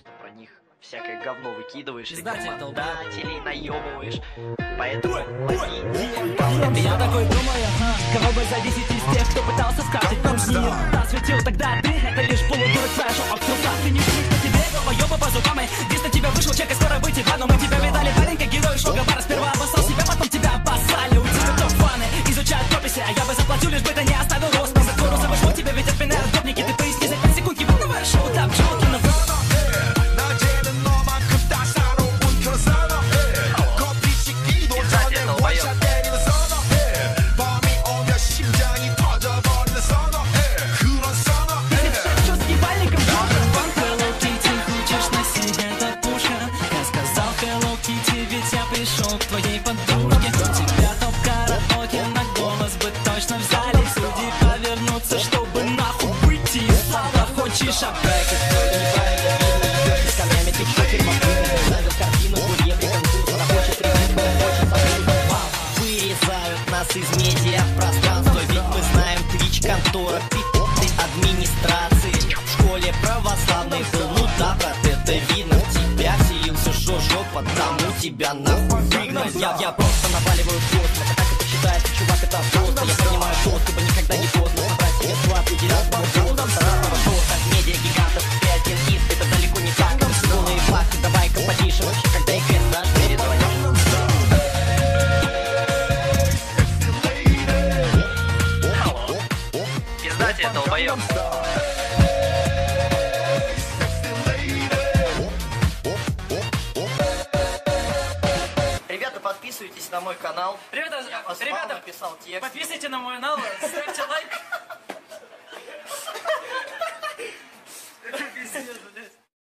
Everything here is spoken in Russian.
что про них всякое говно выкидываешь, рекламодателей наебываешь. Поэтому лови. Я такой думаю, кого бы зависеть из тех, кто пытался скрафтить нам с ним. Осветил тогда ты, это лишь полудурок твоя шоу, ты не думаешь, что тебе долбоёбы по зубам. И здесь на тебя вышел чек, и скоро выйти в одном. Мы тебя видали, парень, как герой шоу бара. Сперва обоссал себя, потом тебя обоссали. У тебя топ-фаны изучают прописи, а я бы заплатил, лишь бы ты не оставил роспись. За твой розовый шоу тебя ведь отпинают гопники. Ты поясни за 5 секунд, киванное шоу, там джоки на пришел к твоей подружке. Тебя топ-караоке на голос бы точно взяли. Люди повернутся, чтобы нахуй выйти из зала. Хочешь обрекать, то неправильно видно. С камнями ты в шоке, ставил картину, бурьевый конкурс. Она хочет ревать, вырезают нас из медиапространства. Ведь мы знаем Twitch, контора, ты администрации. В школе православный был, ну да, брат, это видно. В тебя вселился Жожо, потому тебя нахуй выгнать. Я просто наваливаю хвост. Это так это считается, чувак, это просто. Я принимаю тост, ибо никогда не поздно собрать себе склад, уделять бомбоздам разного сорта. Медиа-гигантов, ты один из, это далеко не так. Полные факты, давай-ка потише. Вообще, когда их наш перезвонил. Пиздате, долбоёб. Подписывайтесь на мой канал. Ребята, написал текст. подписывайтесь на мой канал, ставьте лайк.